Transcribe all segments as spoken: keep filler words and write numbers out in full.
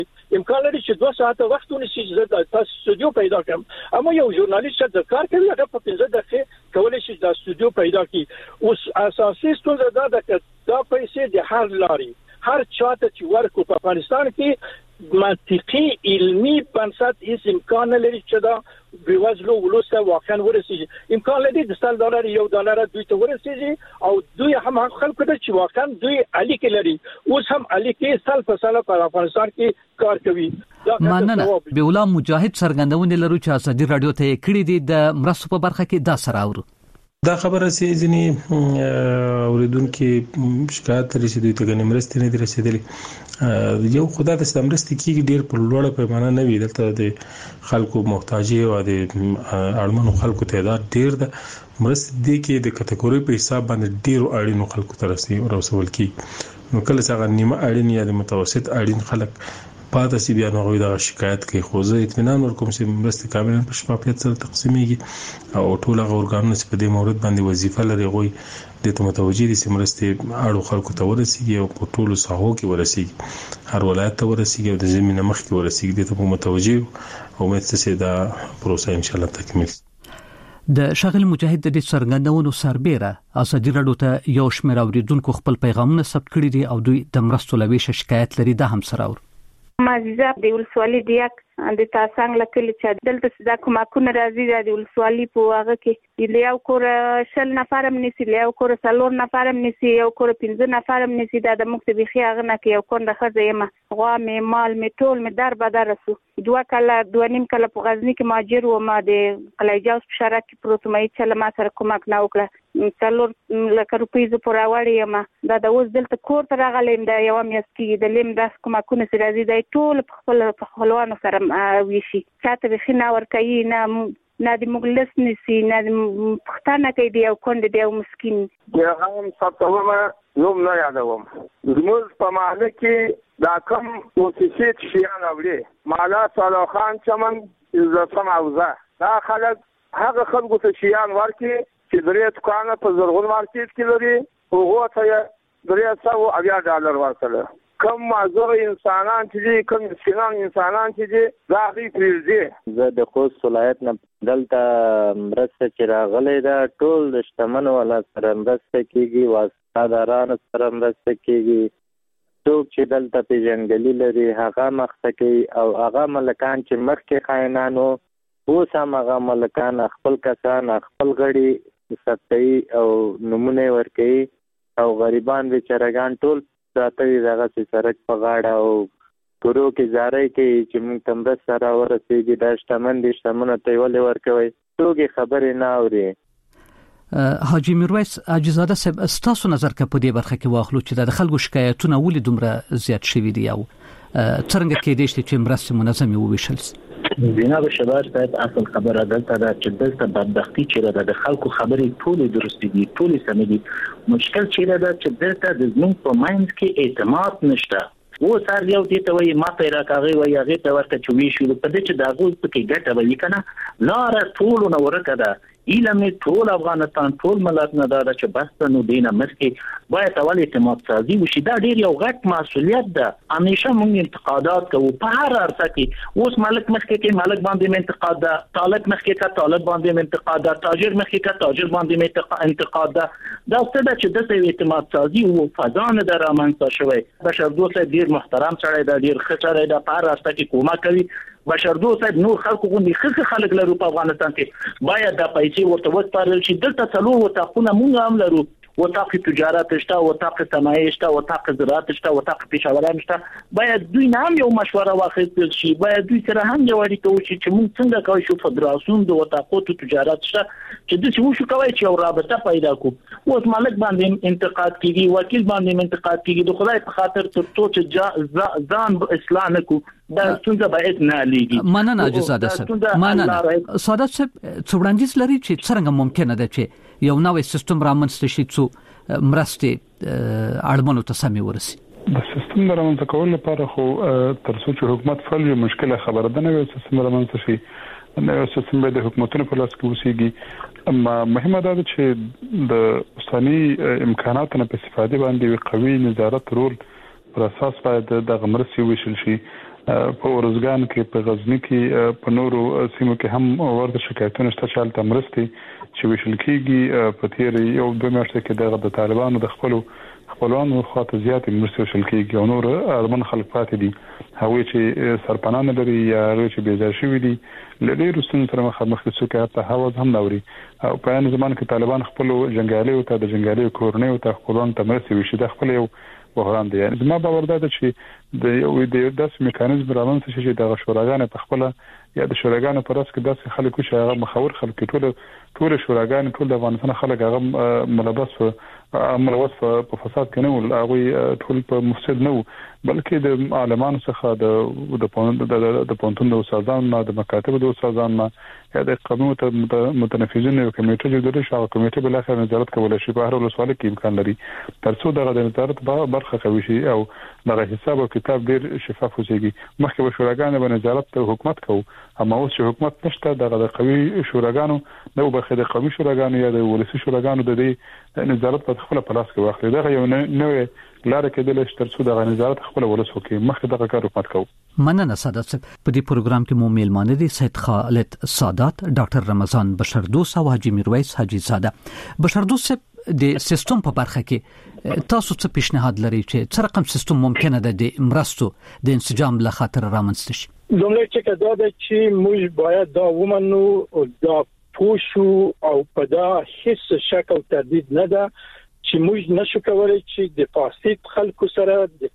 امکان لري چې دوه ساعته وخت ونیسي چې تاسو استودیو پیدا کړم اما یو ژورنالیست چې کار کوي هغه په پنځه دقیقې کولای شي د استودیو پیدا کړي اوس اساسي ستونزه دا ده چې دا پیسې د هر لاري هر چاته چې ورکو په افغانستان کې منطقي علمي بنسټ هیڅ امکان لري چې دا بوزلو ولوسه واقعا ورسیږي امکان لري د سل ډالر یو ډالر دوی ته ورسیږي او دوی هم خلکو ته چې واقعا دوی الیکه لري اوس هم الیکه سل په سل په افغانستان کې کار کوي مننه به ولا مجاهد څرګندونه لرو چې اسدي رادیو ته کړي دي د مرستو په برخه کې دا سره اورو دا خبره سي ځنی اوریدونکو شکایت لري چې دوی ته غنی مرستې نه دي رسیدلې یو خدای د سمرستي کې ډیر په لوړه پیمانه نه وي دلته د خلکو محتاجي او د اړمنو خلکو تعداد ډیر ده مرستې دي کې د کټګوري په حساب باندې ډیر اړینو خلکو ته رسول کی نو کله څنګه نیمه اړین یا د متوسط اړین خلک پاتې سی بیا نو غوي دا شکایت کوي خو زه اطمینان ورکوم چې مرستې کاملا په شفافیت سره تقسیمېږي او ټول هغه اورګانونه چې په دې مورد باندې وظیفه لري غوي د ته متوجي دي چې مرستې اړو خلکو ته ورسیږي او په ټولو ساحو کې ورسیږي هر ولایت ته ورسیږي او د زمينه مخ کې ورسیږي د ته متوجي او مې څه دا پروسه ان شاء الله تکمیل د شغل مجاهد د څرګندونو سربېره اسدي رادیو ته یو شمېر اوریدونکو خپل پیغامونه ثبت کړي دي او دوی د مرستو لويشه شکایت لري دا هم سره اور مازیزه د ولسوالۍ دیاک د تاسنګ لکه چې دلته صدا کومه کونه راځي د ولسوالۍ په هغه کې یو کور شل نفرم نسی یو کور څلور نفرم نسی یو کور پنځه نفرم نسی د مکتب خي هغه نه کې یو کور د خزه ما غوا می مال می ټول می در به درسو دوه کله دوه نیم کله په غزنی کې ماجر و ما د قلایجاوس په شارک کې پروتمای چې ما سره کومک نه وکړه څلور لکه روپۍ ز پورا وړي ما دا د اوس دلته کور ته راغلم د یو میاشتې د لیم داس کومکونه سره راځي د ټول په خپل په خپلوانو سره ویشي چاته به خنا ور کوي نه نه د مغلس نسی نه پښتانه کوي دی او کند دی او مسكين یا هم ستومه نوم نه یادوم زموږ په محله کې دا کوم موسیقي شیان اوري مالا صالح خان چمن عزت سماوزه دا خلک هغه خلکو ته شیان ورکي چې درې دکانه په زرغون مارکیټ کې لري هغه ته درې سو اویا ډالر ورکړل کوم معذور انسانان چې کوم مسکینان انسانان چې دا غي پریږدي زه د خوست ولایت نه دلته مرسته چې راغلې ده ټول د شتمنو ولا سره مرسته کیږي واسطادارانو سره مرسته کیږي څوک چې دلته پیژنګلي لري هغه مخته کوي او هغه ملکان چې مخکې خاینانو اوس هم هغه ملکان خپل کسان خپل غړي ستایي او نمونه ورکوي او غریبان بیچارهګان ټول ساتي دغه سرک په غاړه او پرو کې زارای کې چې موږ تمره سره ورسېږي دا شتمن دي شتمنه ته ولې ورکوي ټوګي خبرې نه اوري حاجی میرویس اجازه صاحب تاسو نظر کې په دې برخه کې واخلو چې د خلکو شکایتونه ولې دومره زیات شوي دي او څنګه کې دي چې مرستې منظمې وویشل شي جناب شباب صاحب اصل خبره دلته دا چې دلته بدبختی چې د خلکو خبرې ټول درست دي ټول سم دي مشکل چې دا چې دلته د زمون په ماینډ کې اعتماد نشته و سر یو دې ته وایي ما پیرا کاغي وایي هغه ته ورته چوي شو په دې چې دا غوږ پکې ګټه وایي کنه لار ټول نو ورکه ده ایله می ټول افغانستان ټول ملت نه دا چې بس نو دینه مسکه باید اول اعتماد سازي وشي دا ډیر یو غټ مسؤلیت ده همیشه موږ انتقادات کوو په هر ارڅ کې اوس ملک مسکه کې ملک باندې انتقاد ده طالب مسکه کې طالب باندې انتقاد ده تاجر مسکه کې تاجر باندې انتقاد ده دا څه ده چې د اعتماد سازي او فضان در امانته شوی بشر دوست ډیر محترم سره دا ډیر ښه سره دا په هر ارڅ کې کومه کوي بشردو صاحب نور خلکو غوندي خخ خلک لرو په افغانستان کې باید د پیسې ورته وسپارل شي دلته څلور وتاقونه مونږ هم لرو وتاق تجارت شته وتاق صنایع شته وتاق زراعت شته وتاق پیشاوران شته باید دوی نه هم یو مشوره واخیستل شي باید دوی سره هم یو اړیکه وشي چې مونږ څنګه کوي شو فدراسیون د وتاقو تجارت شته چې د څه وشو کوي چې یو رابطه پیدا کو اوس مالک باندې انتقاد کیږي وکیل باندې انتقاد کیږي د خدای په خاطر تر څو چې ځان اسلام کو دا څنګه باید نه لیږي مننه اجازه صاحب مننه سعادت صاحب څوړاندیز لري چې څنګه ممکنه ده چې یو نوې سیستم رامنځته شي چې مرستې اړمنو ته سمې ورسي د سیستم رامنځته کول لپاره خو تر څو چې حکومت فعال وي مشکله خبره ده نه سیستم رامنځته شي نه سیستم به د حکومتونو په لاس کې وسیږي اما مهمه ده چې د اوسنی امکاناتو په استفاده باندې قوي نظارت رول پر اساس باید د غمرسي وشل شي په ورزګان کې په غزنی کې په نورو سیمو کې هم ورته شکایتونه شته چې حالت مرستي چې وشل کېږي په تیر یو دوه میاشتې کې د طالبانو د خپل خپلوانو خاطر زیاتې مرستي وشل کېږي او نور ارمن خلک پاتې دي هغه چې سرپنان لري یا هغه چې بيځای شوی دي لري رسون سره مخ څه کې ته هوا هم نوري او په ان زمان کې طالبان خپل جنگالي او ته د جنگالي کورنۍ او ته خپلوان ته مرستي وشي د خپل یو بحران دی. زما باور ده چې د یو د داس میکانیزم رامنځته شي د شوراګانو په خپل یا د شوراګانو پر اساس کې داسې خلکو چې هغه مخاور خلک ټول ټول شوراګانو ټول د افغانستان خلک هغه ملبس ملوث په فساد کې نه هغه ټول په مفسد نه بلکې د عالمانو څخه د د د پونتون د استادانو د مکاتب د استادانو یا د قانون متنفذین او کمیټه جوړه شو کمیټه بل اخر نظارت کولای شي په هر ولسوالۍ کې امکان لري ترڅو دغه د نظارت برخه کوي شي او دغه حساب او کتاب ډیر شفاف وسیږي. مخکې به شوراګانو باندې نظارت ته حکومت کوي اما اوس چې حکومت نشته دغه د قوي شوراګانو نو به د قومي شوراګانو یا د ولسي شوراګانو د دې نظارت په خپل پلاس کې واخلي. دغه یو نوې لاره کې د لشترڅو د نظارت خپل ولسو کې مخکې دغه کار حکومت کوي. مننه سادات صاحب. په دې پروګرام کې مو میلمانه دي سید خالد سادات، ډاکټر رمضان بشردوست او حاجی میرویس حاجی زاده. بشردوست صاحب د سیستم په برخه کې تاسو څه پیشنهاد لرئ چې څه رقم سیستم ممکنه ده د مرستو د انسجام له خاطر رامنځته شي؟ لومړی چې دا ده چې موږ باید دا ومنو او دا پوښو او په دا هیڅ شک او تردید نه ده چې موږ نشو کولای چې د فاسد خلکو سره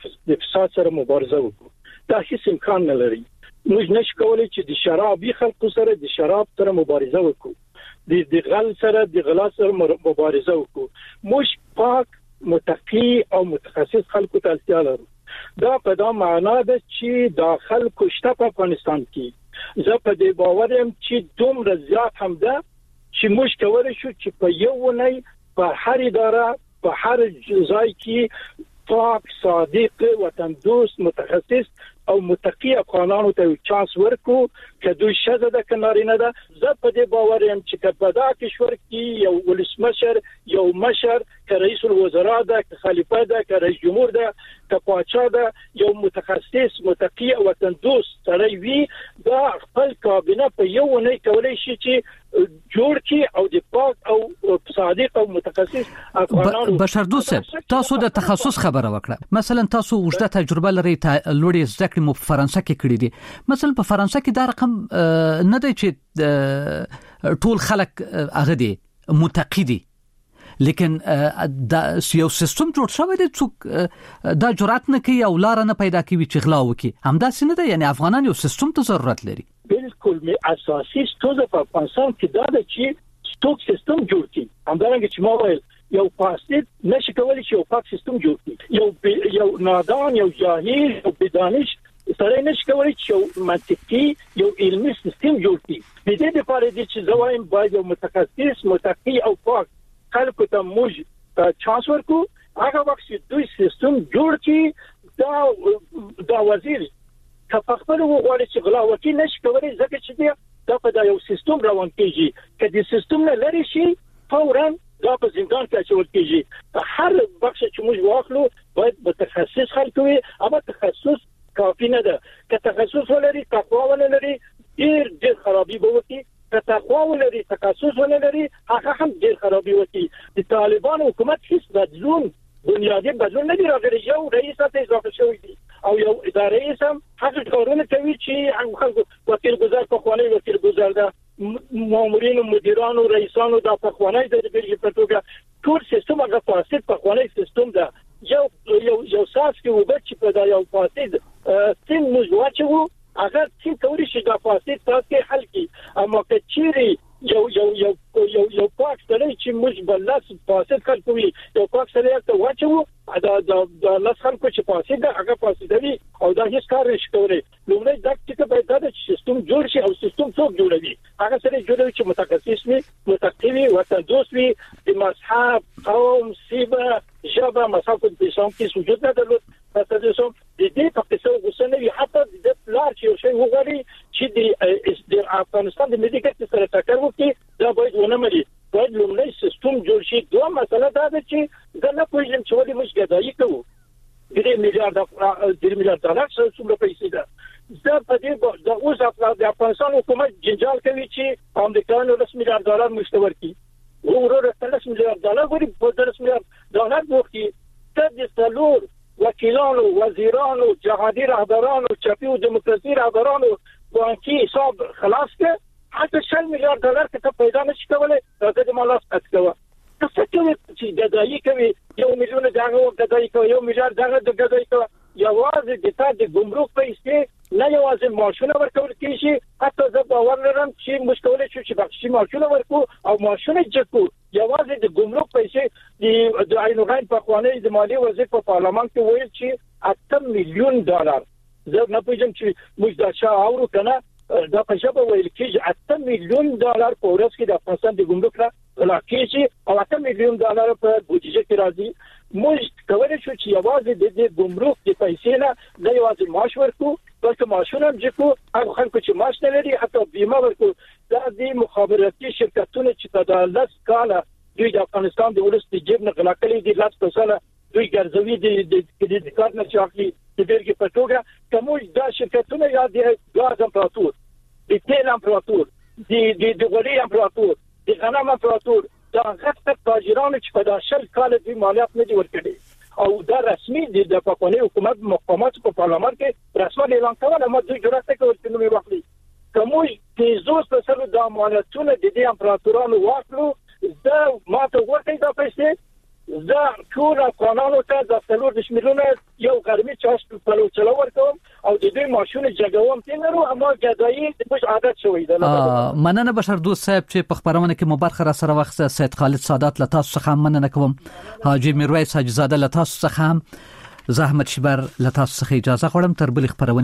د فساد سره مبارزه وکړو. دا هیڅ امکان نه لري. موږ نشو کولای چې د شرابي خلکو سره د شراب سره مبارزه وکړو. د د غل سره د غلا سره مبارزه وکړو. موږ پاک متقی او متخصص خلکو ته اړتیا لرو. دا په دا معنا ده چې د خلکو شته په افغانستان کې زه په دې باور یم چې دومره زیات هم ده چې موږ کولای شو چې په یو ونی په هر اداره په هر ځای کې پاک صادق وطن دوست متخصص او متقی افغانانو ته چانس ورکو چې دوی شزه د کنارینه ده. زه په دې باور یم چې په دا کشور کې یو ولسمشر یو مشر که رئیس الوزرا ده که خلیفہ ده که رئیس جمهور ده که پاچا ده یو متخصص متقی وطن دوست سره وي دا خپل کابینه په یو نه کولای شي چې جوړ کی او د پاک او صادق او متخصص افغانانو. بشردوست تاسو د تخصص خبره وکړه. مثلا تاسو وجده تجربه لرئ لوړې زده کړې مو په فرانسه کې کړې دي. مثلا په فرانسه کې دا رقم نه دی چې ټول خلک هغه دي متقی دي لیکن دا یو سیستم جوړ شوی دی څوک دا جرأت نه کوي او لار نه پیدا کوي چې غلا وکړي. همدا څه نه ده یعنی افغانان یو سیستم ته ضرورت لري. بالکل می اساسي ستوزه په افغانستان کې دا ده چې ستوک سیستم جوړ کړي. همدارنګه چې ما ویل یو فاسد نشي کولای چې یو پاک سیستم جوړ کړي. یو یو نادان یو جاهل یو بدانش سره نشي کولای چې یو منطقي یو علمي سیستم جوړ کړي. د دې لپاره چې زوایم باید یو متخصص متقی او پاک خلکو ته موږ چانس ورکو. هغه وخت چې دوی سیستم جوړ کړي دا دا وزیر که په خپل وغواړي چې غلا وکړي نشي کولای ځکه چې دا په دا یو سیستم روان کیږي. که د سیستم نه لري شي فورا دا په زندان کې اچول کیږي. هر بخش چې موږ واخلو باید متخصص خلک وي. اما تخصص کافی نه ده. که تخصص ولري تقوا ولري ډیر ډیر خرابي به وکړي. که تقوا ولري تخصص ولري هغه هم ډیر خرابي وکړي. د طالبان حکومت هیڅ بدلون بنیادی بدلون نه دی راغلی. یو رئیس ته اضافه شوی دی او یو ادارې سم هغه کارونه کوي چې هغه خلکو وکیل گزار په خوانی وکیل گزار ده مامورین مدیرانو رئیسانو د په خوانی د بیرګ په توګه ټول سیستم هغه فاسد په خوانی سیستم ده. یو یو یو ساس کې وبد چې په دا یو فاسد تیم موږ هغه څنګه کوي چې دا فاسد تاسو حل کی. اما که چیرې یو یو یو یو یو پاک سره چې موږ بلس فاسد کوي یو پاک سره ته واچو دا دا لاس خلکو چې فاسد هغه فاسد وي او دا هیڅ کار نشي کولای. لومړی دا چې په دا سیستم جوړ شي او سیستم څوک جوړوي هغه سره جوړوي چې متخصص وي متقی وي وطن دوست وي د مذهب قوم سیبه ژبه مذهب د اسلام کې سوجود نه درلود. تاسو د دې په څیر غوښنه وي حتی د پلار چې یو شی وغواړي چې د افغانستان د ملي ګټې سره ټکر وکړي دا باید ونه مري. باید لومړی سیستم جوړ شي. دوه مسله دا ده چې زه نه پوهیږم چې ولې موږ ګډایي کوو. درې میلیارډ درې میلیارډ ډالر څومره پیسې ده په دې د اوس د افغانستان حکومت جنجال کوي چې امریکایانو لس میلیارډ ډالر مشتور کی ورور ثلاث میلیارډ ډالر وري په ثلاث میلیارډ ډالر وکړي ته د څلور وکیلانو وزیرانو جهادي رهبرانو چپی او دیموکراسي رهبرانو بانکي حساب خلاص کړ حتی شل میلیارډ ډالر ته پیدا نشي کولای راته د مالات اتکوا څه کوي چې ددایي کوي یو میلیون دغه ددایي کوي یو میلیارډ دغه ددایي کوي یوازې د تا د ګمرک پیسې نه یوازې ماشونه ورکول کیږي حتی زه باور لرم چې مشکل شي چې بخشي ماشونه ورکو او ماشونه جکو یوازې د ګمرک پیسې د عینوغان په خوانې د مالی وزیر په پارلمان کې ویل چې اته میلیون ډالر زه نه پوهیږم چې موږ دا څه اورو کنه دا په شپه ویل کېږي اته میلیون ډالر په ورځ کې د افغانستان د ګمرک را لاکېږي او اته میلیون ډالر په بودیجه کې راځي موږ کولای شو چې یوازې د ګمرک د پیسې نه د یوازې معاش ورکو بلکې معاشونه جکو هغه خلکو چې معاش نه لري حتی بیمه ورکو دا د مخابراتي شرکتونو چې د لاس کاله دوی د افغانستان د ولس د جیب نه غلا کړي دي لاس پیسې دوی ګرځوي د کریډټ کارت نه چاکلي د بیرګي په توګه کوم دا شرکتونه یا د غاز امپراتور د تیل امپراتور د د غوړي امپراتور د غنم امپراتور دا غټ تاجرانو چې په داشل کال د مالیات نه دي ورکړي او دا رسمي د پاکستاني حکومت مقامات په پارلمان کې رسمي اعلان کړل نو دوی جوړه کوي چې نو واخلي کومي تیزوس په سر د مالیاتونو د دې امپراتورانو واخلو دا ماته ورته دا پیسې دا ټول قانونو ته د څلور د شمیرونه یو ګرمي چاش په لور چلو ورکوم او د دې ماشونه جګوم تینرو اما جدایي د مش عادت شوې ده مننه بشر دوست صاحب چې په خبرونه کې مبارخه را سره وخت سید خالد سادات له تاسو څخه مننه کوم حاجی میرویس حاجی زاده له تاسو څخه زحمت شبر له تاسو څخه اجازه غواړم تر بل خبرونه